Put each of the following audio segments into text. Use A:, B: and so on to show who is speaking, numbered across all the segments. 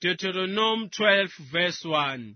A: Deuteronomy 12 verse 1.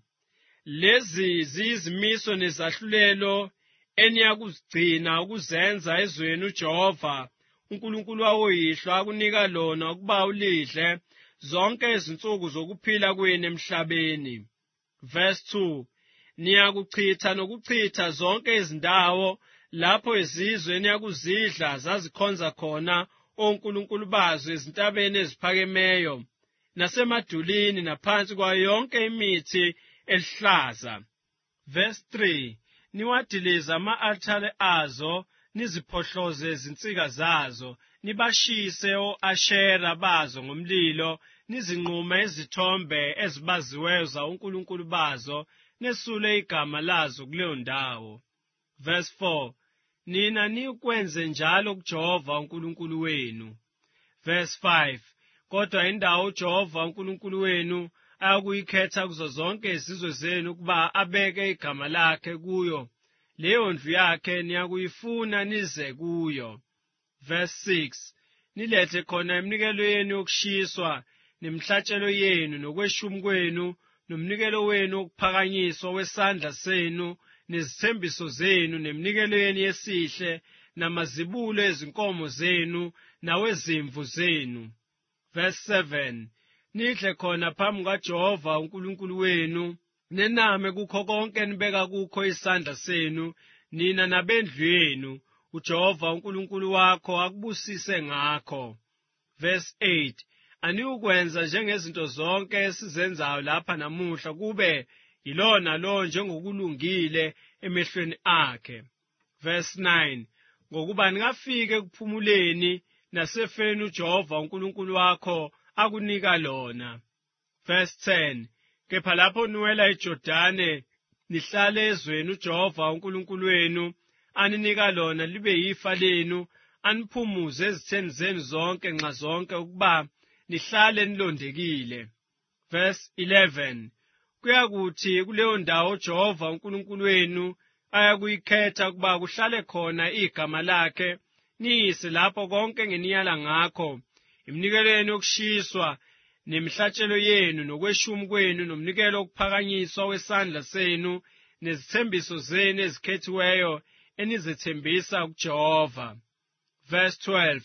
A: Lezi zizimiso nezahlulelo eniyakuzigcina ukuzenza ezweni uJehova uNkulunkulu wawoyihlo akunika lona ukuba ulidle zonke izinsuku zokuphila kwenu emhlabeni. Verse 2. Niyakuchitha nokuchitha zonke izindawo lapho izizwe eniyakuzidla zazikhonza khona onkulunkulu bazo ezintabeni eziphakemeyo nasemadulini naphansi kwayo yonke imithi elihlaza. Verse 3. Niwadiliza ama-althare azo niziphohloze izinsika zazo, nibashise o-Ashera bazo ngomlilo, nizinqume izithombe ezibaziweyo zawonkulunkulu bazo, nesule igama lazo kuleyo ndawo. Verse 4. Nina nikwenze njalo kuJehova uNkulunkulu wenu. Verse 5. Kodwa indawo uJehova uNkulunkulu wenu ayakuyikhetha kuzo zonke izizwe zenu ukuba abeke igama lakhe kuyo, leyo ndlu yakhe niyakuyifuna nize kuyo. Verse 6. Nilethe khona iminikelo yenu yokushiswa, nemihlatshelo yenu nokweshumi kwenu, nomnikelo wenu wokuphakanyiswa wesandla senu, nezithembiso zenu, neminikelo yenu yesihle, namazibulo ezinkomo zenu, nawezimvu zenu. Verse 7. Nidle khona phambi kukaJehova uNkulunkulu wenu, nename kukho konke nibeka kukho isandla senu, nina nabendlu yenu, uJehova uNkulunkulu wakho akubusise ngakho. Verse 8. Aniyukwenza njengezinto zonke esizenzayo lapha namuhla, kube yilona lo njengokulungile emehlweni akhe. Verse 9. Ngokuba ningafike ekuphumuleni nasefeni uJehova uNkulunkulu wakho akunika lona. Verse 10. Kepha lapho niwela iJordani nihlale ezweni uJehova uNkulunkulu wenu aninika lona libe yifa lenu, aniphumuze ezitheni zenu zonke nxa zonke ukuba nihlale nilondekile. Verse 11. Kuyakuthi kuleyo ndawo uJehova uNkulunkulu wenu ayakuyikhetha ukuba kuhlale khona igama lakhe, niyise lapho konke ngeniyala ngakho, iminikelo yenu yokushiswa, nemihlatshelo yenu, nokweshumi kwenu, nomnikelo wokuphakanyiswa wesandla senu, nezithembiso zenu ezikhethiweyo enizethembisa kuJehova. Verse 12.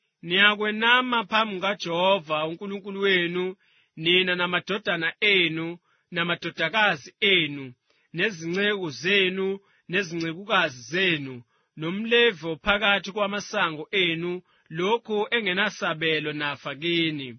A: Niyakwenama phambi kukaJehova uNkulunkulu wenu, nina namadodana enu, namadodakazi enu, nezinceku zenu, nezincekukazi zenu, nomlevi ophakathi kwamasango enu, lokhu engenasabelo nafa kini.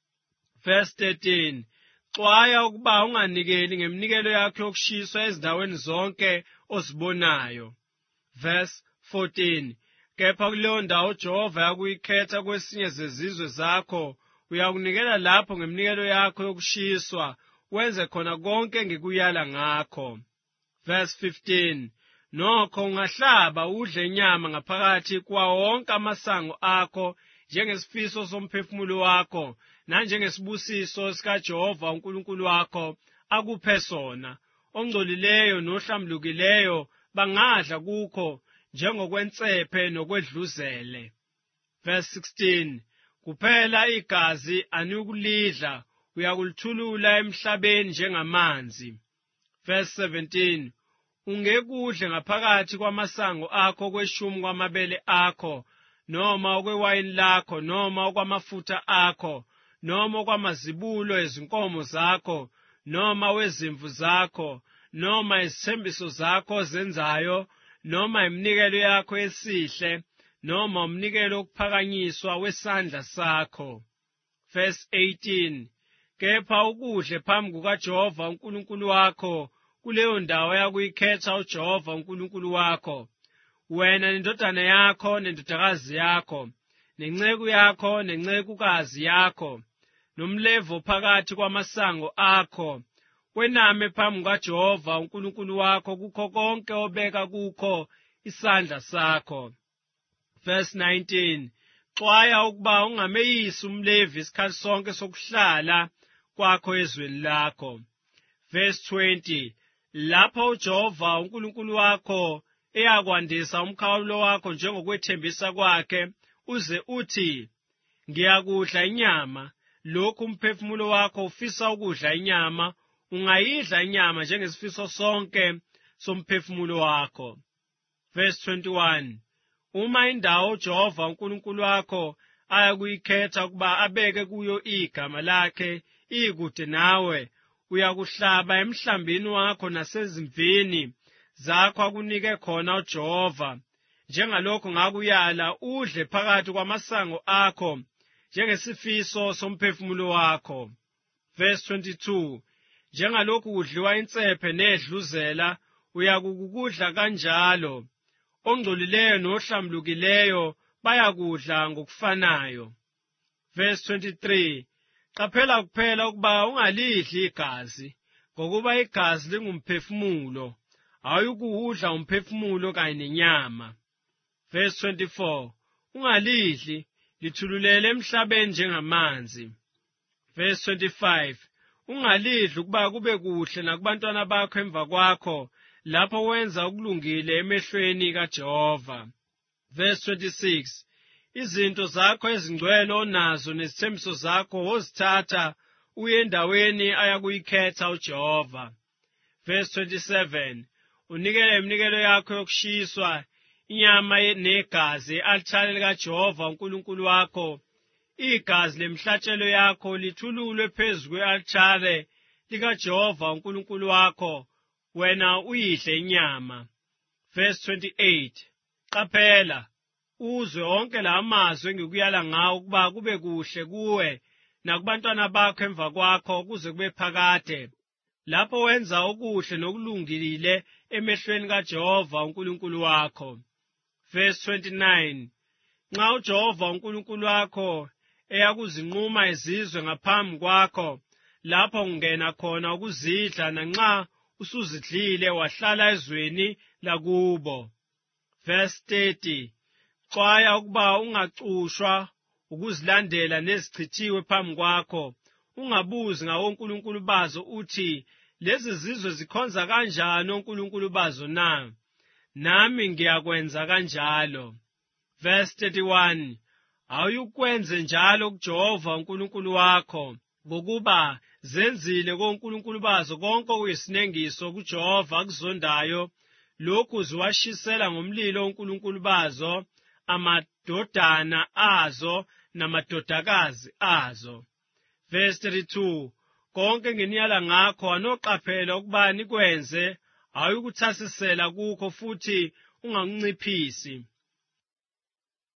A: Verse 13. Xwaya ukuba unganikeli ngeminikelo yakho yokushiswa ezindaweni zonke ozibonayo. Verse 14. Kepha kuleyo ndawo uJehova yakuyikhetha kwesinye zezizwe zakho, uyakunikela lapho ngeminikelo yakho yokushiswa, wenze khona konke ngikuyala ngakho. Verse 15. Nokho ungahlaba udle inyama ngaphakathi kwawo wonke amasango akho, njengesifiso somphefumulo wakho, nanjengesibusiso sikaJehova uNkulunkulu wakho akuphe sona. Ongcolileyo nohlamlukileyo bangadla kukho, njengokwentsephe nokwedluzele. Verse 16. Kuphela igazi aniyukulidla, uyakulithulula emhlabeni njengamanzi. Verse 17. Ungekudle ngaphakathi kwamasango akho kweshumi kwamabele akho, noma okwewayini lakho, noma okwamafutha akho, noma okwamazibulo ezinkomo zakho, noma wezimvu zakho, noma izithembiso zakho zenzayo, noma iminikelo yakho esihle, noma umnikelo wokuphakanyiswa wesandla sakho. Verse 18. Kepha ukudle phambi kukaJehova uNkulunkulu wakho kuleyo ndawo yakuyikhetha uJehova uNkulunkulu wakho, wena nendodana yakho nendodakazi yakho, nenceku yakho nencekukazi yakho, nomlevo phakathi kwamasango akho, wename phambi kukaJehova uNkulunkulu wakho kukho konke obeka kukho isandla sakho. Verse 19. Xwaya ukuba ungameyisi umlevi isikhathi sonke sokuhlala kwakho ezweni lakho. Verse 20. Lapho uJehova uNkulunkulu wakho eyakwandisa umkhawulo wakho njengokwethembisa kwakhe, uze uthi, ngiyakudla inyama, lokhu umphefumulo wakho ufisa ukudla inyama, ungayidla inyama njengesifiso sonke somphefumulo wakho. Verse 21. Uma indawo uJehova uNkulunkulu wakho ayakuyikhetha ukuba abeke kuyo igama lakhe ikude nawe, uyakuhlaba emhlambini wakho nasezimvini zakho akunike khona uJehova, njengalokho ngakuyala udle phakathi kwamasango akho njengesifiso somphefumulo wakho. Verse 22. Njengalokhu kudliwa insephe nedluzela, uyakukudla kanjalo. Ongcolileyo nohlambulukileyo bayakudla ngokufanayo. Verse 23. Qaphela kuphela ukuba ungalidli igazi, ngokuba igazi lingumphefumulo, awuyikuwudla umphefumulo kanye nenyama. Verse 24. Ungalidli, lithululele emhlabeni njengamanzi. Verse 25. Ungalidli ukuba kube kuhle nakubantwana bakho emva kwakho, lapho wenza okulungile emehlweni kaJehova. Verse 26. Izinto zakho ezingcwele onazo nezithembiso zakho wozithatha uye endaweni ayakuyikhetha uJehova. Verse 27. Unikele iminikelo yakho yokushiswa, inyama negazi e-althare likaJehova uNkulunkulu wakho. Igazi lemhlatshelo yakho lithululwe phezu kwe-althare likaJehova uNkulunkulu wakho, wena uyidle inyama. Verse 28. Qaphela, uzwe onke la mazwi engikuyala ngawo ukuba kube kuhle kuwe nakubantwana bakho emva kwakho kuze kube phakade, lapho wenza okuhle nokulungile emehlweni kaJehova uNkulunkulu wakho. Verse 29. Nxa uJehova uNkulunkulu wakho eyakuzinquma izizwe ngaphambi kwakho, lapho ungena khona ukuzidla, nanxa usuzidlile wahlala ezweni lakubo. Verse 30. Xwaya ukuba ungacushwa ukuzilandela nezichithiwe phambi kwakho, ungabuzi ngawonkulunkulu bazo uthi, lezi zizwe zikhonza kanjani onkulunkulu bazo na? Nami ngiyakwenza kanjalo. Verse 31. Awuyukwenze njalo kuJehova uNkulunkulu wakho, ngokuba zenzile konkulunkulu bazo konke okuyisinengiso kuJehova akuzondayo, lokhu ziwashisela ngomlilo onkulunkulu bazo, amadodana azo namadodakazi azo. Verse 32. Konke nginiyala ngakho anoqaphela ukuba nikwenze, awuyikuthasisela kukho futhi ungakunciphisi.